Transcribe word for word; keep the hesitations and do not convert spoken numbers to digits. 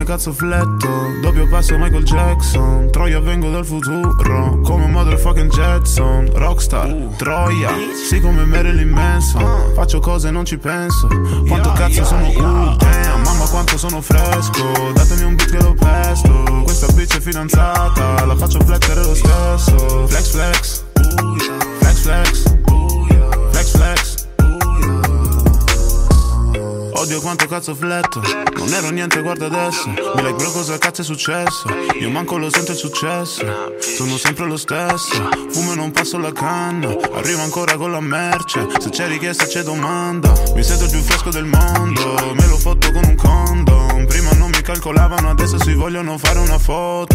cazzo fletto, doppio passo Michael Jackson. Troia vengo dal futuro, come motherfucking Jetson. Rockstar, Troia, sì come Marilyn Manson. Faccio cose e non ci penso, quanto cazzo sono uh, damn, mamma quanto sono fresco. Datemi un beat che lo pesto, questa bitch è fidanzata, la faccio flettere lo stesso. Flex flex, flex flex, flex flex. Odio quanto cazzo fletto, non ero niente guarda adesso. Mi like bro cosa cazzo è successo, io manco lo sento il successo. Sono sempre lo stesso, fumo e non passo la canna. Arrivo ancora con la merce, se c'è richiesta c'è domanda. Mi sento il più fresco del mondo, me lo fotto con un condom. Prima non mi calcolavano, adesso si vogliono fare una foto.